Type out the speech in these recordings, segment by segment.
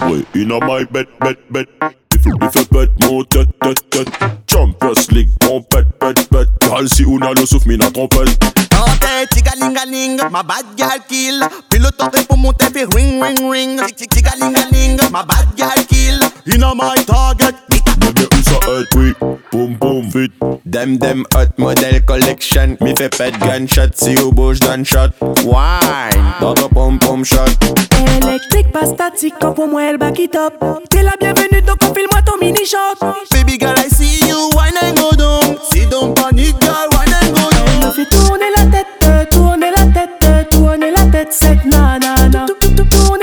cowboy in a my bed. If a bet mon tête. Champions League, on pète. Gal si ou n'a le souffle, mi na trompette. Tante, tigalingaling, ma bad gal kill. Puis le temps pour monter, fait ring. Tigalingaling, ma bad gal kill. In a my target. Bébé où ça aide, oui. Boom, vite. Dem hot model collection. Mi fait pet gunshot, si ou bouge d'un shot. Wine, dans ton pom shot. Électrique, pas statique, quand pour moi elle back it up. T'es la bienvenue, donc confile-moi ton mini shot. Baby girl, I see you, wine and go down. Si don't panic, girl, wine and go down. Elle me fait tourner la tête, tourner la tête sec, nanana. Tourner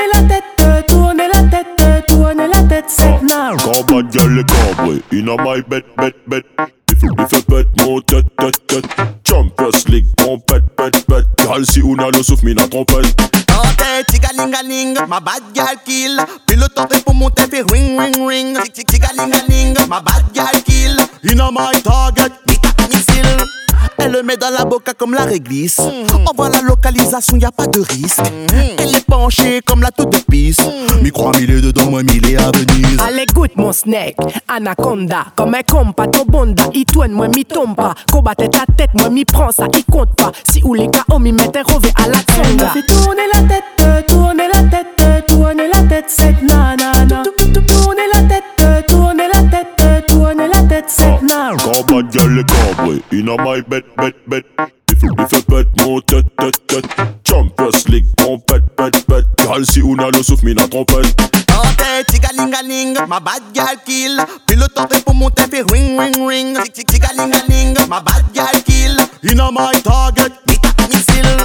la tête sec, nanana. Quand bad girl le cowboy in a my bed. If a bet mon tête. Champions League, on pète. Gal si ou n'a le souffle, mi na trompette. Tante, tigalingaling, ma bad gal kill. Puis le temps pour monter, fait ring. Tigalingaling, ma bad gal kill. In a my target, missile. Elle le met dans la boca comme la réglisse. On voit la localisation, y'a pas de risque. Elle est penchée comme la toute de piste. Micro mille est dedans, moi mille est à Venise. Allez goûte mon snake, anaconda. Comme un compas, ton bonda. Il tourne, moi mi tombe pas. Combattre ta tête, moi mi prend ça, il compte pas. Si ou les KO, mi mette un rové à la tonga. Elle fait tourner la tête sec, nanana. Tourner la tête sec, nanana. Quand bad girl le cowboy in a my bed. If a bet mon tête. Champions League, on pète. Gal si ou n'a le souffle, mi na trompette. Tante, tigalingaling, ma bad gal kill. Puis le temps pour monter, fait ring. Tigalingaling, ma bad gal kill. In a my target, missile.